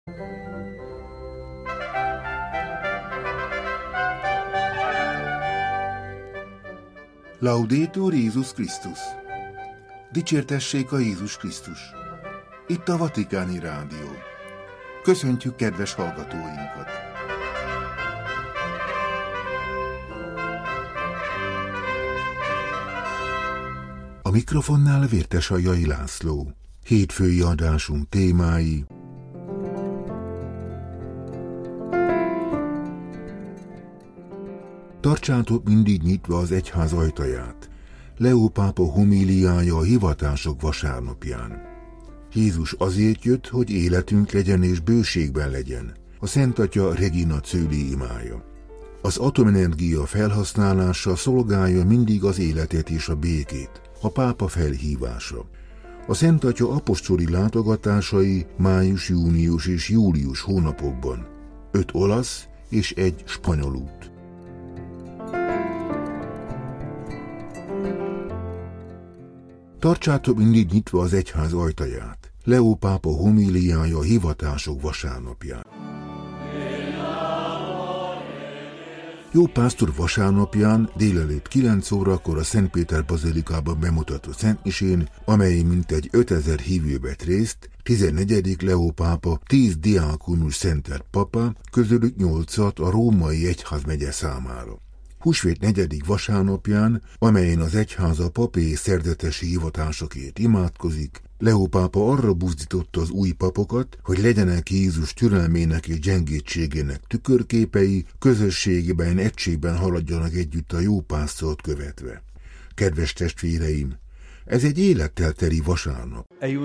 Laudetur Jézus Krisztus! Dicsértessék a Jézus Krisztus! Itt a Vatikáni Rádió. Köszöntjük kedves hallgatóinkat! A mikrofonnál Vértesajjai László. Hétfői adásunk témái: Tartsátok mindig nyitva az egyház ajtaját. Leó pápa homíliája a hivatások vasárnapján. Jézus azért jött, hogy életünk legyen és bőségben legyen. A Szent Atya Regina Coeli imája. Az atomenergia felhasználása szolgálja mindig az életet és a békét. A pápa felhívása. A Szent Atya apostoli látogatásai május, június és július hónapokban. 5 olasz és 1 spanyol út. Tartsátok mindig nyitva az egyház ajtaját. Leó pápa homíliája a hivatások vasárnapján. Jó pásztor vasárnapján délelőtt 9 órakor a Szent Péter bazilikában bemutatott szentmisén, amely mintegy 5000 hívő vett részt, 14. Leó pápa 10 diákonus szentelt papa, közülük 8-at a római egyházmegye számára. Húsvét 4. vasárnapján, amelyen az egyház a papi és szerdetesi hivatásokért imádkozik, Leó pápa arra buzdította az új papokat, hogy legyenek Jézus türelmének és gyengétségének tükörképei, közösségben, egységben haladjanak együtt a jó pásztort követve. Kedves testvéreim, ez egy élettel teli vasárnap.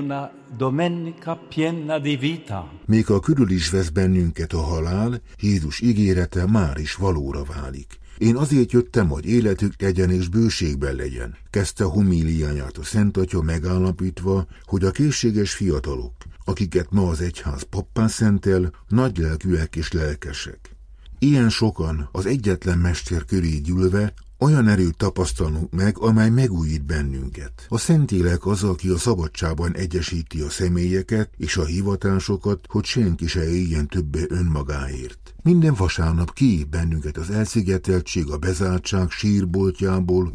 Még ha körül is vesz bennünket a halál, Jézus ígérete már is valóra válik. Én azért jöttem, hogy életük legyen és bőségben legyen, kezdte homíliáját a Szent Atya megállapítva, hogy a készséges fiatalok, akiket ma az egyház pappá szentel, nagylelkűek és lelkesek. Ilyen sokan az egyetlen mester köré gyűlve olyan erőt tapasztalunk meg, amely megújít bennünket. A Szentlélek az, aki a szabadságban egyesíti a személyeket és a hivatásokat, hogy senki se éljen többé önmagáért. Minden vasárnap kiív bennünket az elszigeteltség, a bezártság sírboltjából,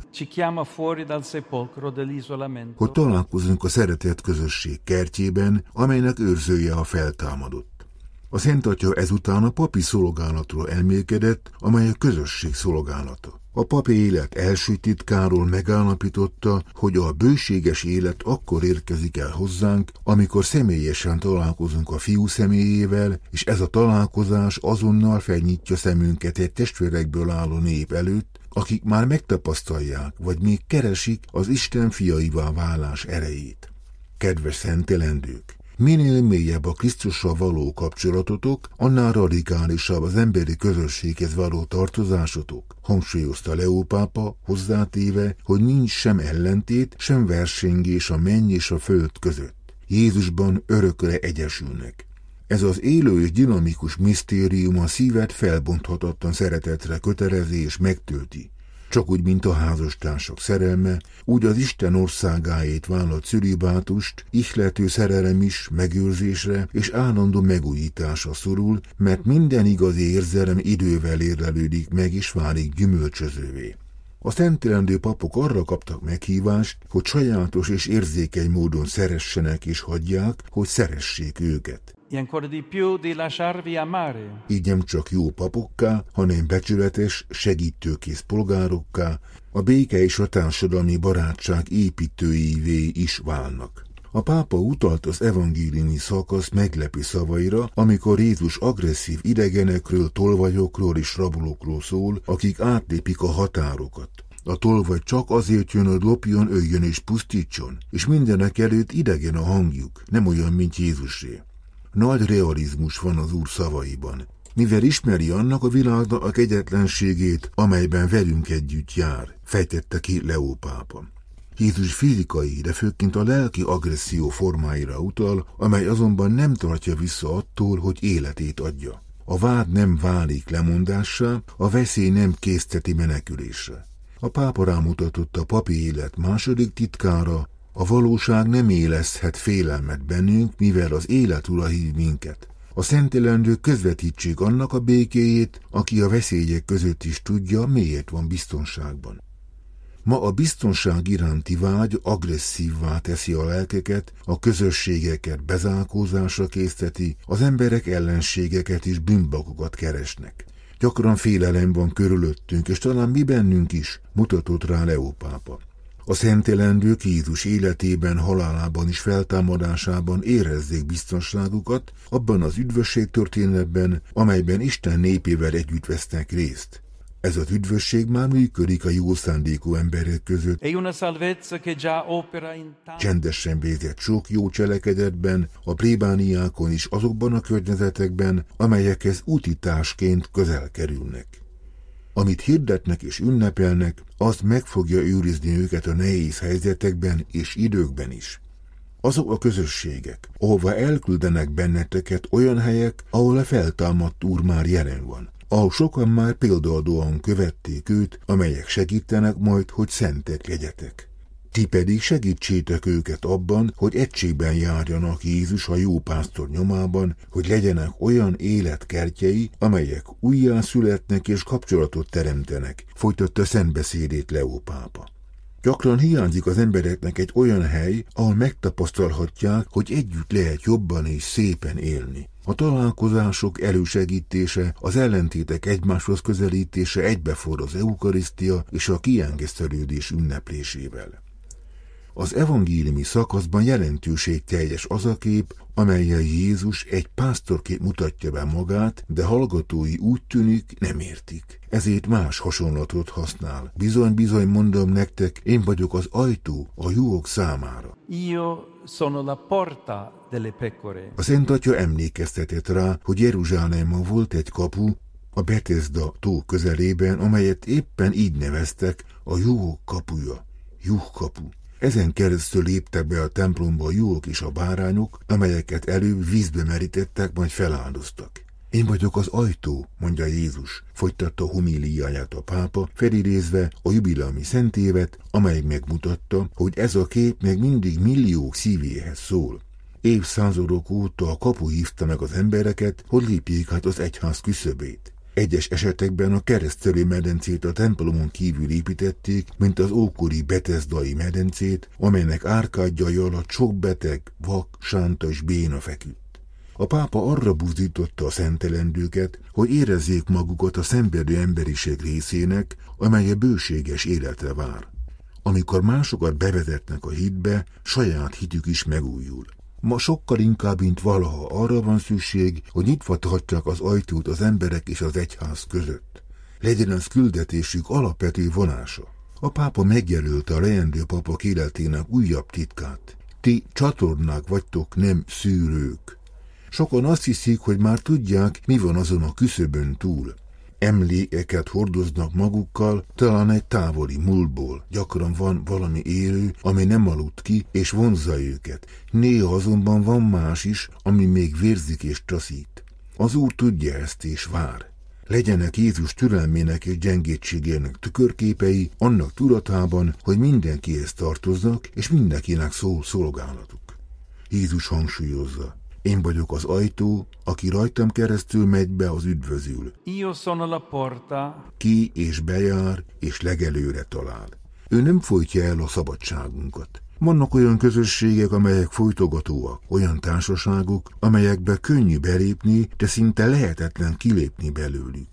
hogy találkozunk a szeretett közösség kertjében, amelynek őrzője a feltámadott. A Szent Atya ezután a papi szolgálatról elmélkedett, amely a közösség szolgálata. A papi élet első titkáról megállapította, hogy a bőséges élet akkor érkezik el hozzánk, amikor személyesen találkozunk a Fiú személyével, és ez a találkozás azonnal felnyitja szemünket egy testvérekből álló nép előtt, akik már megtapasztalják, vagy még keresik az Isten fiaivá válás erejét. Kedves szentelendők! Minél mélyebb a Krisztussal való kapcsolatotok, annál radikálisabb az emberi közösséghez való tartozásotok, hangsúlyozta Leó pápa, hozzátéve, hogy nincs sem ellentét, sem versengés a menny és a föld között. Jézusban örökre egyesülnek. Ez az élő és dinamikus misztérium a szívet felbonthatatlan szeretetre kötelezi és megtölti. Csak úgy, mint a házastársak szerelme, úgy az Isten országáért vállalt cölibátust, ihlető szerelem is megőrzésre és állandó megújításra szorul, mert minden igazi érzelem idővel érlelődik meg és válik gyümölcsözővé. A szentelendő papok arra kaptak meghívást, hogy sajátos és érzékeny módon szeressenek és hagyják, hogy szeressék őket. Így nem csak jó papokká, hanem becsületes, segítőkész polgárokká, a béke és a társadalmi barátság építőivé is válnak. A pápa utalt az evangéliumi szakasz meglepő szavaira, amikor Jézus agresszív idegenekről, tolvajokról és rabolókról szól, akik átlépik a határokat. A tolvaj csak azért jön, hogy lopjon, öljön és pusztítson, és mindenek előtt idegen a hangjuk, nem olyan, mint Jézusé. Nagy realizmus van az Úr szavaiban, mivel ismeri annak a világnak a kegyetlenségét, amelyben velünk együtt jár, fejtette ki Leó pápa. Jézus fizikai, de főként a lelki agresszió formáira utal, amely azonban nem tartja vissza attól, hogy életét adja. A vád nem válik lemondássá, a veszély nem készteti menekülésre. A pápa rámutatott a papi élet második titkára, a valóság nem éleszthet félelmet bennünk, mivel az élet ura hív minket. A szentelendők közvetítsék annak a békéjét, aki a veszélyek között is tudja, miért van biztonságban. Ma a biztonság iránti vágy agresszívvá teszi a lelkeket, a közösségeket bezárkózásra készteti, az emberek ellenségeket és bűnbakokat keresnek. Gyakran félelem van körülöttünk, és talán mi bennünk is, mutatott rá Leó pápa. A szentelendők Jézus életében, halálában és feltámadásában érezzék biztonságukat abban az üdvösség történetben, amelyben Isten népével együtt vesznek részt. Ez az üdvösség már működik a jó szándékú emberek között. Csendesen végzett sok jó cselekedetben, a plébániákon és azokban a környezetekben, amelyekhez útitásként közel kerülnek. Amit hirdetnek és ünnepelnek, azt meg fogja őrizni őket a nehéz helyzetekben és időkben is. Azok a közösségek, ahova elküldenek benneteket, olyan helyek, ahol a feltámadt Úr már jelen van, ahol sokan már példaadóan követték őt, amelyek segítenek majd, hogy szentek legyetek. Ti pedig segítsétek őket abban, hogy egységben járjanak Jézus a jó pásztor nyomában, hogy legyenek olyan életkertjei, amelyek újjászületnek és kapcsolatot teremtenek, folytatta szentbeszédét Leó pápa. Gyakran hiányzik az embereknek egy olyan hely, ahol megtapasztalhatják, hogy együtt lehet jobban és szépen élni. A találkozások elősegítése, az ellentétek egymáshoz közelítése egybeforr az eukarisztia és a kiengesztelődés ünneplésével. Az evangéliumi szakaszban jelentőségteljes az a kép, amellyel Jézus egy pásztorként mutatja be magát, de hallgatói úgy tűnik nem értik. Ezért más hasonlatot használ. Bizony, mondom nektek, én vagyok az ajtó a juhok számára. Io sono la porta delle pecore. A Szent Atya emlékeztetett rá, hogy Jeruzsálemben volt egy kapu, a Betesda tó közelében, amelyet éppen így neveztek, a juhok kapuja, juhkapu. Ezen keresztül léptek be a templomba a juhok és a bárányok, amelyeket előbb vízbe merítettek, majd feláldoztak. Én vagyok az ajtó, mondja Jézus, folytatta homíliáját a pápa, felidézve a jubileumi szentévet, amely megmutatta, hogy ez a kép még mindig milliók szívéhez szól. Évszázadok óta a kapu hívta meg az embereket, hogy lépjék át az egyház küszöbét. Egyes esetekben a keresztelő medencét a templomon kívül építették, mint az ókori betesdai medencét, amelynek árkádjai alatt sok beteg, vak, sánta és béna feküdt. A pápa arra buzdította a szentelendőket, hogy érezzék magukat a szenvedő emberiség részének, amely a bőséges életre vár. Amikor másokat bevezetnek a hitbe, saját hitük is megújul. Ma sokkal inkább, mint valaha arra van szükség, hogy nyitva tartják az ajtót az emberek és az egyház között. Legyen ez küldetésük alapvető vonása. A pápa megjelölte a leendő papok életének újabb titkát. Ti csatornák vagytok, nem szűrők. Sokan azt hiszik, hogy már tudják, mi van azon a küszöbön túl. Emlékeket hordoznak magukkal, talán egy távoli múltból. Gyakran van valami élő, ami nem aludt ki, és vonzza őket. Néha azonban van más is, ami még vérzik és taszít. Az Úr tudja ezt és vár. Legyenek Jézus türelmének és gyengétségének tükörképei, annak tudatában, hogy mindenkihez tartoznak, és mindenkinek szól szolgálatuk. Jézus hangsúlyozza. Én vagyok az ajtó, aki rajtam keresztül megy be, az üdvözül. Io sono la porta. Ki és bejár, és legelőre talál. Ő nem folytja el a szabadságunkat. Vannak olyan közösségek, amelyek folytogatóak, olyan társaságok, amelyekbe könnyű belépni, de szinte lehetetlen kilépni belőlük.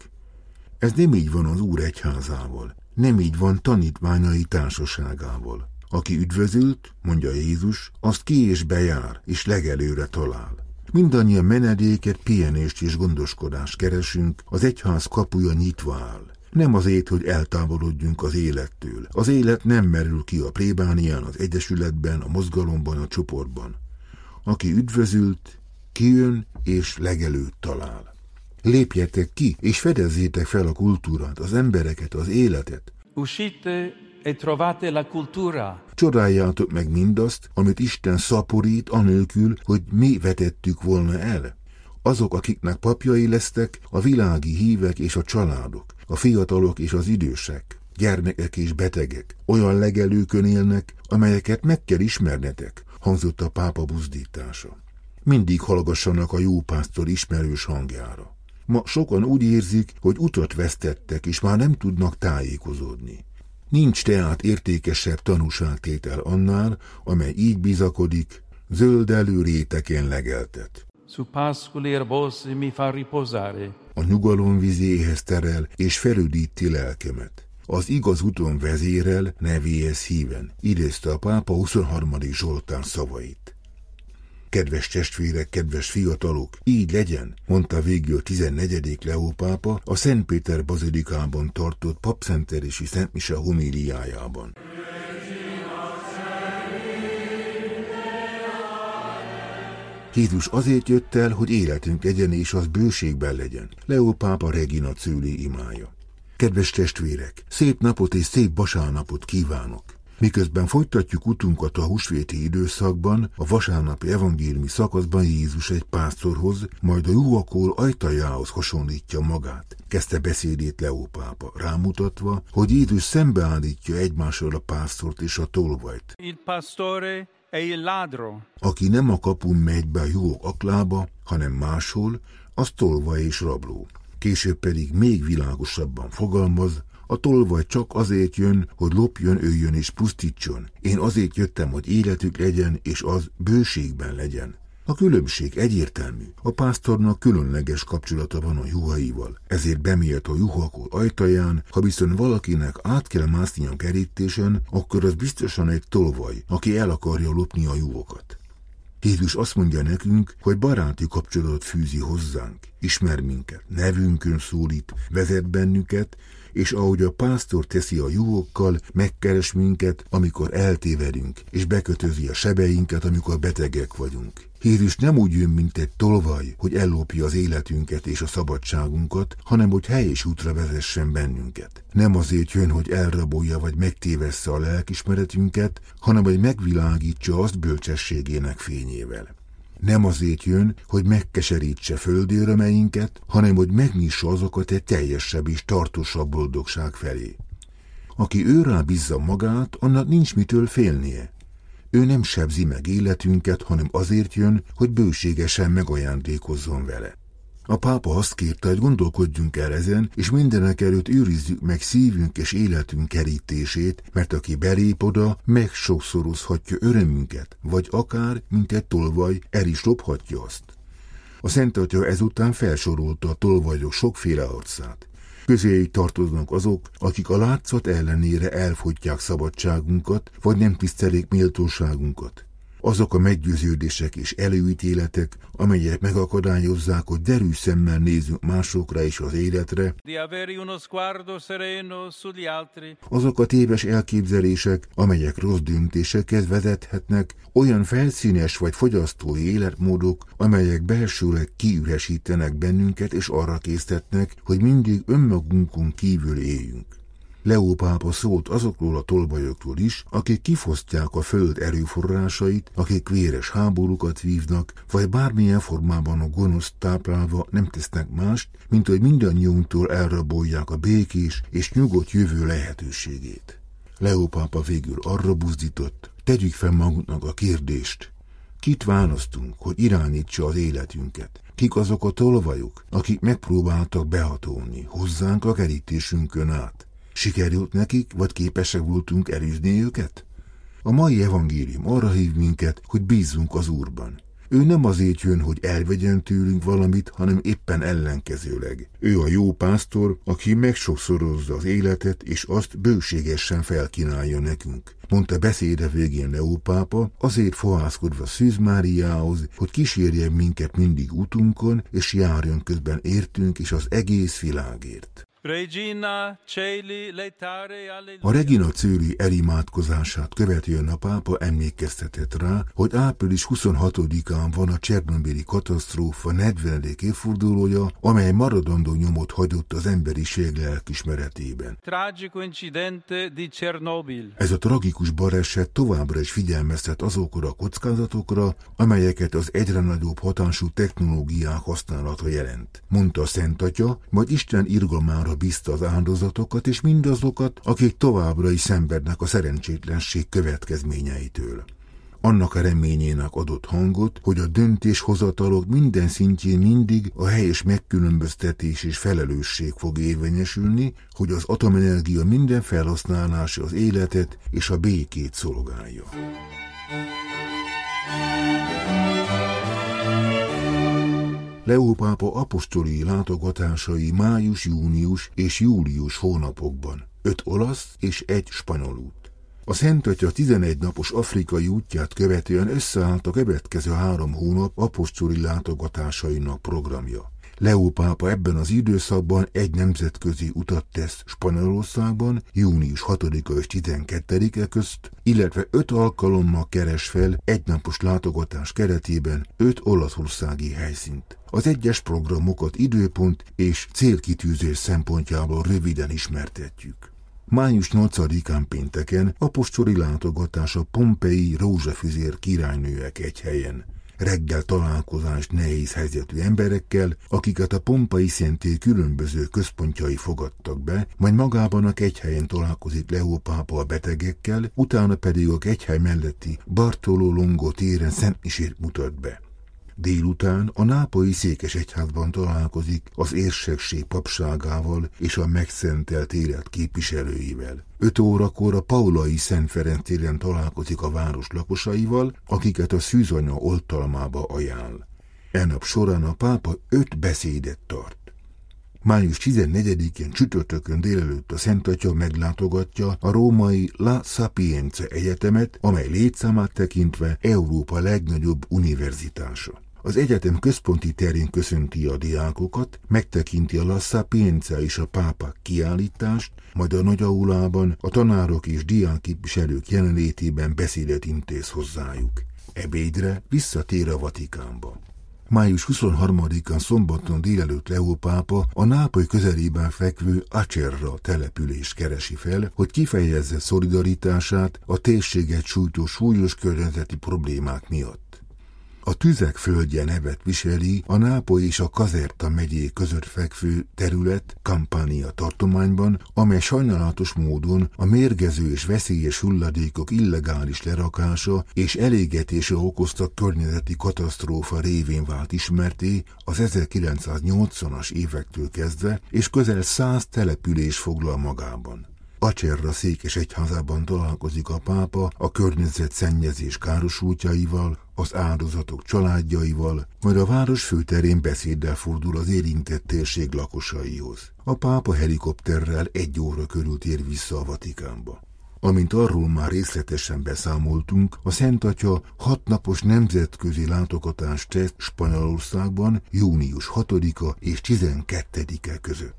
Ez nem így van az Úr egyházával, nem így van tanítványai társaságával. Aki üdvözült, mondja Jézus, azt ki és bejár, és legelőre talál. Mindannyian menedéket, pihenést és gondoskodást keresünk, az egyház kapuja nyitva áll. Nem azért, hogy eltávolodjunk az élettől. Az élet nem merül ki a plébánián, az egyesületben, a mozgalomban, a csoportban. Aki üdvözült, kijön és legelőtt talál. Lépjetek ki, és fedezzétek fel a kultúrát, az embereket, az életet. Uscite e trovate la cultura. Csodáljátok meg mindazt, amit Isten szaporít, anélkül, hogy mi vetettük volna el. Azok, akiknek papjai lesztek, a világi hívek és a családok, a fiatalok és az idősek, gyermekek és betegek, olyan legelőkön élnek, amelyeket meg kell ismernetek, hangzott a pápa buzdítása. mindig hallgassanak a jó pásztor ismerős hangjára. Ma sokan úgy érzik, hogy utat vesztettek, és már nem tudnak tájékozódni. Nincs tehát értékesebb tanúságtétel annál, amely így bizakodik, zöldelő réteken legeltet. Su pascoli erbosi mi fa riposare. A nyugalom vizéhez terel és felüdíti lelkemet. Az igaz úton vezérel, nevéhez híven, idézte a pápa 23. Zsoltár szavait. Kedves testvérek, kedves fiatalok, így legyen, mondta végül 14. Leó pápa a Szent Péter bazilikában tartott papszentelési szentmise homíliájában. Jézus azért jött el, hogy életünk legyen, és az bőségben legyen. Leó pápa Regina Coeli imája. Kedves testvérek, szép napot és szép vasárnapot kívánok! Miközben folytatjuk utunkat a húsvéti időszakban, a vasárnapi evangéliumi szakaszban Jézus egy pásztorhoz, majd a juhakol ajtajához hasonlítja magát. Kezdte beszédét Leó pápa, rámutatva, hogy Jézus szembeállítja egymással a pásztort és a tolvajt. Il pastore e il ladro. Aki nem a kapun megy be a juhok aklába, hanem máshol, az tolvaj és rabló. Később pedig még világosabban fogalmaz, a tolvaj csak azért jön, hogy lopjon, öljön és pusztítson. Én azért jöttem, hogy életük legyen, és az bőségben legyen. A különbség egyértelmű. A pásztornak különleges kapcsolata van a juhaival. Ezért bemélt a juhakol ajtaján, ha viszont valakinek át kell mászni a kerítésen, akkor az biztosan egy tolvaj, aki el akarja lopni a juhokat. Jézus azt mondja nekünk, hogy baráti kapcsolatot fűzi hozzánk, ismer minket, nevünkön szólít, vezet bennünket, és ahogy a pásztor teszi a juhokkal, megkeres minket, amikor eltévedünk, és bekötözi a sebeinket, amikor betegek vagyunk. Jézus nem úgy jön, mint egy tolvaj, hogy ellopja az életünket és a szabadságunkat, hanem hogy helyes útra vezessen bennünket. Nem azért jön, hogy elrabolja vagy megtévessze a lelkismeretünket, hanem hogy megvilágítsa azt bölcsességének fényével. Nem azért jön, hogy megkeserítse földi örömeinket, hanem hogy megnyissa azokat egy teljesebb és tartósabb boldogság felé. Aki őrá bízza magát, annak nincs mitől félnie. Ő nem sebzi meg életünket, hanem azért jön, hogy bőségesen megajándékozzon vele. A pápa azt kérte, hogy gondolkodjunk el ezen, és mindenek előtt őrizzük meg szívünk és életünk kerítését, mert aki belép oda, megsokszorozhatja örömünket, vagy akár, mint egy tolvaj, el is lophatja azt. A Szent Atya ezután felsorolta a tolvajok sokféle arcát. Közéjük tartoznak azok, akik a látszat ellenére elfogyják szabadságunkat, vagy nem tisztelik méltóságunkat. Azok a meggyőződések és előítéletek, amelyek megakadályozzák, hogy derű szemmel nézzünk másokra és az életre. Azok a téves elképzelések, amelyek rossz döntésekhez vezethetnek, olyan felszínes vagy fogyasztói életmódok, amelyek belsőleg kiüresítenek bennünket és arra késztetnek, hogy mindig önmagunkon kívül éljünk. Leó pápa szólt azokról a tolvajokról is, akik kifosztják a föld erőforrásait, akik véres háborúkat vívnak, vagy bármilyen formában a gonoszt táplálva nem tesznek mást, mint hogy mindannyiunktól elrabolják a békés és nyugodt jövő lehetőségét. Leó pápa végül arra buzdított, tegyük fel magunknak a kérdést, kit választunk, hogy irányítsa az életünket? Kik azok a tolvajok, akik megpróbáltak behatolni hozzánk a kerítésünkön át? Sikerült nekik, vagy képesek voltunk elűzni őket? A mai evangélium arra hív minket, hogy bízzunk az Úrban. Ő nem azért jön, hogy elvegyen tőlünk valamit, hanem éppen ellenkezőleg. Ő a jó pásztor, aki megsokszorozza az életet, és azt bőségesen felkínálja nekünk. Mondta beszéde végén Leó pápa, azért fohászkodva Szűz Máriához, hogy kísérjen minket mindig útunkon, és járjon közben értünk és az egész világért. A Regina Coeli elimádkozását követően a pápa emlékeztetett rá, hogy április 26-án van a Csernobili katasztrófa 40. évfordulója, amely maradandó nyomot hagyott az emberiség lelkismeretében. Ez a tragikus baleset továbbra is figyelmeztet azokra a kockázatokra, amelyeket az egyre nagyobb hatású technológiák használata jelent. Mondta a Szent Atya, majd Isten irgalmára bízta az áldozatokat és mindazokat, akik továbbra is szenvednek a szerencsétlenség következményeitől. annak a reményének adott hangot, hogy a döntéshozatalok minden szintjén mindig a helyes megkülönböztetés és felelősség fog érvényesülni, hogy az atomenergia minden felhasználása az életet és a békét szolgálja. Leó pápa apostoli látogatásai május, június és július hónapokban, 5 olasz és 1 spanyol út. A Szentatya 11 napos afrikai útját követően összeállt a következő 3 hónap apostoli látogatásainak programja. Leó pápa ebben az időszakban egy nemzetközi utat tesz Spanyolországban, június 6-a és 12-e közt, illetve 5 alkalommal keres fel egynapos látogatás keretében 5 olaszországi helyszínt. Az egyes programokat időpont és célkitűzés szempontjából röviden ismertetjük. Május 8-án pénteken apostoli látogatás a Pompei rózsafüzér királynőek egyhelyen. Reggel találkozás nehéz helyzetű emberekkel, akiket a Pompei szentély különböző központjai fogadtak be, majd magában a kegyhelyen találkozik Leó pápa a betegekkel, utána pedig a kegyhely melletti Bartoló Longo téren szentmisét mutat be. Délután a nápolyi székesegyházban találkozik az érsekség papságával és a megszentelt élet képviselőivel. 5 órakor a Paulai Szent Ferenc téren találkozik a város lakosaival, akiket a szűzanya oltalmába ajánl. Nap során a pápa 5 beszédet tart. Május 14-én csütörtökön délelőtt a Szentatya meglátogatja a római La Sapienza Egyetemet, amely létszámát tekintve Európa legnagyobb univerzitása. Az egyetem központi terén köszönti a diákokat, megtekinti a La Sapienza és a pápa kiállítást, majd a nagy aulában a tanárok és diákképviselők jelenlétében beszédet intéz hozzájuk. Ebédre visszatér a Vatikánba. Május 23-án szombaton délelőtt Leó pápa a Nápoly közelében fekvő Acerra települést keresi fel, hogy kifejezze szolidaritását a térséget sújtó súlyos környezeti problémák miatt. A Tüzek földje nevet viseli a Nápoly és a Caserta megyék között fekvő terület Campania tartományban, amely sajnálatos módon a mérgező és veszélyes hulladékok illegális lerakása és elégetése okozta környezeti katasztrófa révén vált ismerté az 1980-as évektől kezdve, és közel 100 település foglal magában. Acerra székesegyházában találkozik a pápa a környezetszennyezés károsultjaival, az áldozatok családjaival, majd a város főterén beszéddel fordul az érintett térség lakosaihoz. A pápa helikopterrel 1 óra körül tér vissza a Vatikánba. Amint arról már részletesen beszámoltunk, a Szentatya 6 napos nemzetközi látogatást tesz Spanyolországban június 6-a és 12-e között.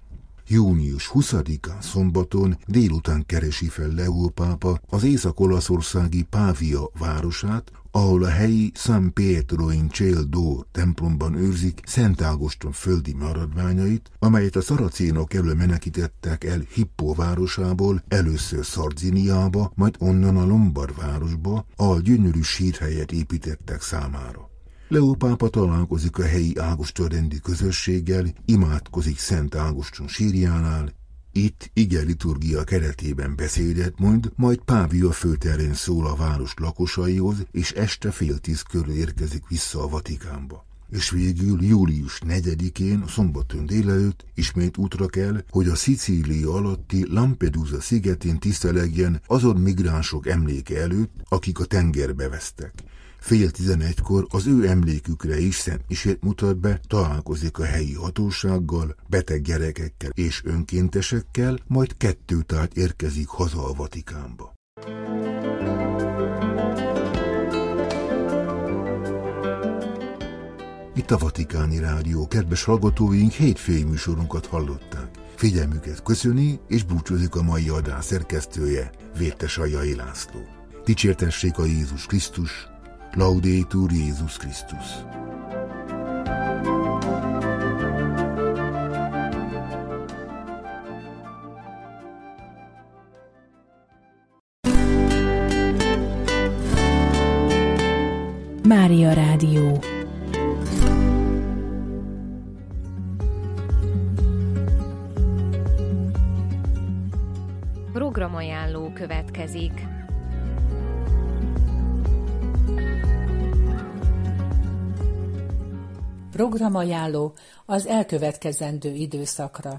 Június 20-án szombaton délután keresi fel Leó pápa az észak-olaszországi Pavia városát, ahol a helyi San Pietro in Ciel d'O templomban őrzik Szent Ágoston földi maradványait, amelyet a szaracénok elől menekítettek el Hippo városából, először Szardiniába, majd onnan a Lombard városba, ahol gyönyörű sírhelyet építettek számára. Leó pápa találkozik a helyi ágostonrendi közösséggel, imádkozik Szent Ágoston sírjánál, itt ige liturgia keretében beszédet mond, majd Pávia főterén szól a város lakosaihoz, és este 9:30 körül érkezik vissza a Vatikánba. És végül július 4-én, szombaton délelőtt ismét útra kell, hogy a Szicília alatti Lampedusa szigetén tisztelegjen azon migránsok emléke előtt, akik a tengerbe vesztek. 10:30-kor az ő emlékükre is szentmisét mutat be, találkozik a helyi hatósággal, beteg gyerekekkel és önkéntesekkel, majd 2-től érkezik haza a Vatikánba. Itt a Vatikáni Rádió, kedves hallgatóink, hétfői műsorunkat hallották. Figyelmüket köszöni és búcsúzik a mai adás szerkesztője, Vértes Ajai László. Dicsértessék a Jézus Krisztus, Laudetur Jézus Krisztus. Mária Rádió. Programajánló következik. programajánló az elkövetkezendő időszakra.